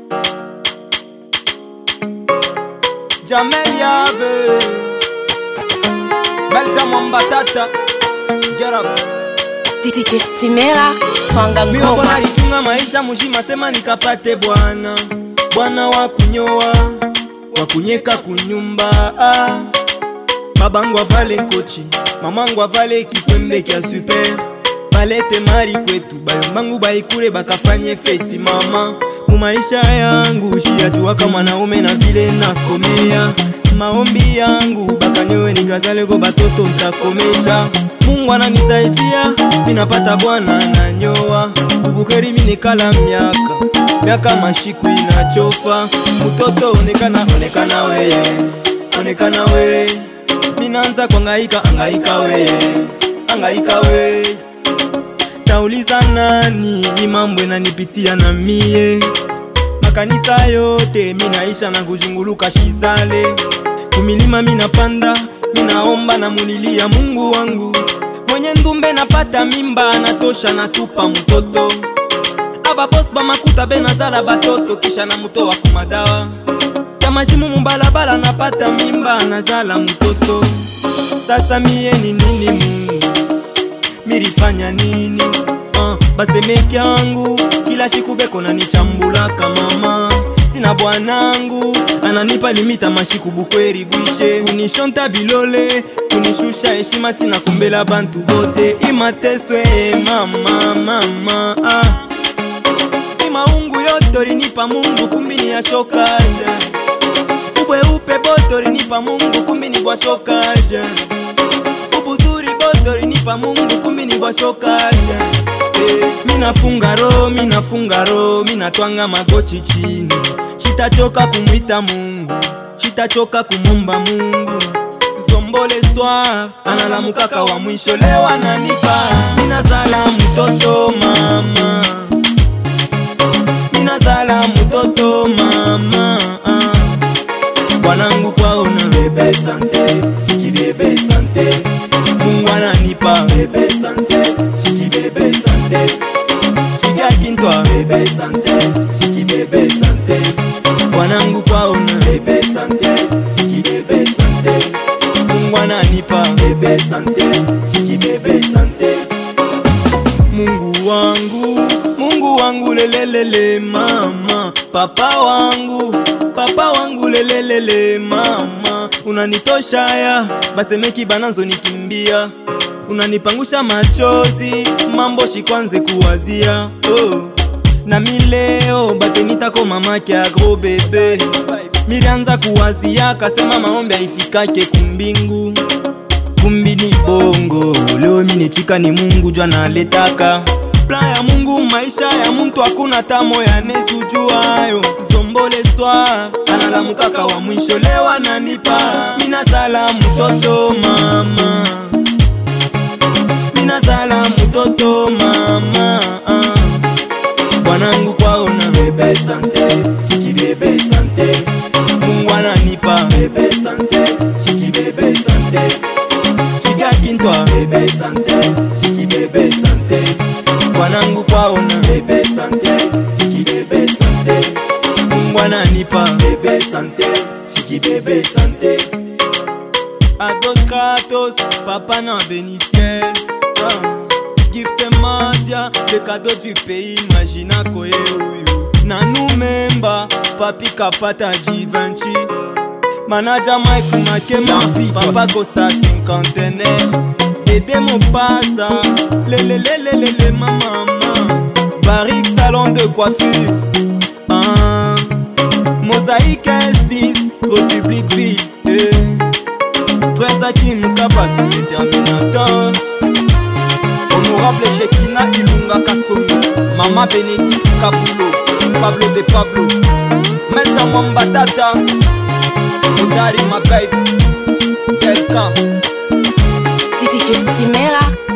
Jamel Yave Belja Mwambatata Get up DJ Stimela Twanga ngoma. Mimi mbona litunga maisha mujima sema nikapate bwana. Bwana wa kunyoa, wa kunyeka kunyumba. Babangu avale nkochi, mamangu avale kikwembe kia super. Balete mari kwetu, bayombangu baikure bakafanye feti mama. Mumaisha yangu, shiyajua kama naume na vile nakomea. Maombi yangu, bakanyewe nikazale ko batoto ntakomesha. Mungu ananisaidia, minapata bwana na nyoa. Kubukeri minikala miaka mashiku inachofa. Mutoto onekana weye, onekana weye. Minanza kuangaika, angaika weye. Tauliza nani, ni mambo inanipitia na mie. Makanisa yote, minaisha na kujunguluka shizale. Kumilima minapanda, minaomba na munilia Mungu wangu. Mwenye ndumbe napata mimba, natosha natupa mtoto. Aba boss ba makuta benazala batoto, kisha na mutoa kumadawa. Tamashimu mbalabala napata mimba, nazala mtoto. Sasa mie ni nini Mungu? Mirifanya nini? Basemeki yangu, kila siku beko na nichambulaka mama. Sina bwanangu, ananipa limita mashiku bukweri bwishe. Kunishonta bilole, kunishusha heshima tina kumbela bantu bote. Imateswe mama. Imaungu yotori nipa Mungu kumbini ya shokaje. Ubwe upe botori nipa Mungu kumbini bwa shokaje. Ubuzuri botori nipa Mungu kumbini bwa shokaje. Minafunga ro, minatwanga magochi chini. Chitachoka kumwita Mungu, chitachoka kumomba Mungu. Zombole swa, analamukaka wa mwisho leo ananipa. Minazala mtoto mama, minazala mtoto mama. Bwanangu kwaona bebe sante, shiki bebe sante. Mungu ananipa bebe sante, shiki bebe sante. Shiki akintwa bebe sante, shiki bebe sante. Bwanangu kwaona bebe sante, shiki bebe sante. Mungu ananipa bebe sante, shiki bebe sante. Mungu wangu lelelele mama. Papa wangu lelelele mama. Unanitosha ya, basemeki bananzo nikimbia. Unanipangusha machozi, mambo shikwanze kuwazia. Na mileo, batenita ko mamake agro bebe. Mirianza kuwazia, kasema maombe haifikake kumbingu. Kumbini bongo, leo minichika ni Mungu jua naletaka. Plan ya Mungu maisha ya muntu hakuna tamo ya nesujuayo. Zombole swa, analamukaka wa mwisho leo ananipa. Minazala mtoto mama, minazala mtoto mama. Bwanangu kwaona bebe sante, shiki bebe sante. Mungu ananipa bebe sante, shiki bebe sante. Shiki akintwa bebe sante, shiki bebe sante. Bwanangu kwaona bebe sante, shiki bebe sante. Mungu ananipa bebe sante, shiki bebe sante. Ados Kratos, papa na béniciel. Gift Madia, le cadeau du pays, imagina koye uyu. Nanu memba, papi kapata Givenchy. Manager Mike Makema, papa Costa cinquantenaire. Dede Mopasa, lelelelelele mama. Barik salon de coiffure. Mosaïque Estis, République Ville. Prince Hakim Mukaba, c'est le Terminator. Honorable Shekina Ilunga Kassomi, Mama Benedict Kabulo, Pablo de Pablo, Melja Mwambatata, Odari Mabaib, Delka DJ Stimela